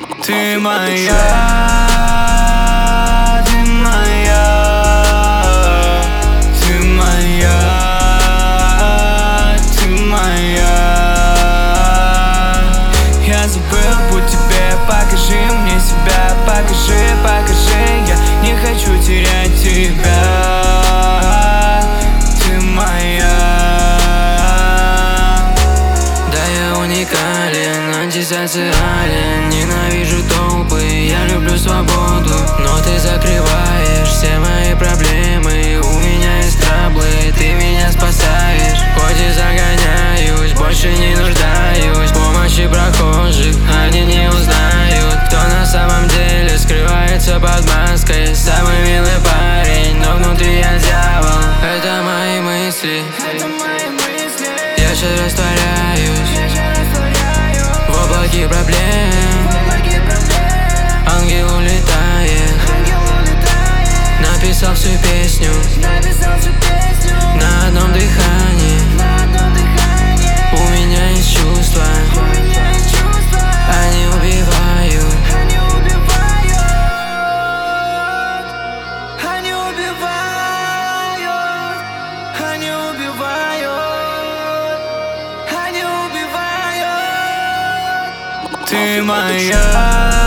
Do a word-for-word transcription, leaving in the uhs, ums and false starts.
Ты моя, ты моя, ты моя, ты моя. Я забыл путь тебе, покажи мне себя, покажи, покажи. Я не хочу терять тебя. Ты моя. Да, я уникален, антисоциален, ненавижу толпы, я люблю свободу. Но ты закрываешь все мои проблемы, у меня есть траблы, ты меня спасаешь. Хоть и загоняюсь, больше не нуждаюсь в помощи прохожих, они не узнают, кто на самом деле скрывается под маской. Самый милый парень, но внутри я дьявол. Это мои мысли, я сейчас растворяюсь в облаке проблем. Ангел улетает, написал всю песню на одном дыхании. У меня есть чувства, они убивают. Они убивают, они убивают, они убивают. Ты моя.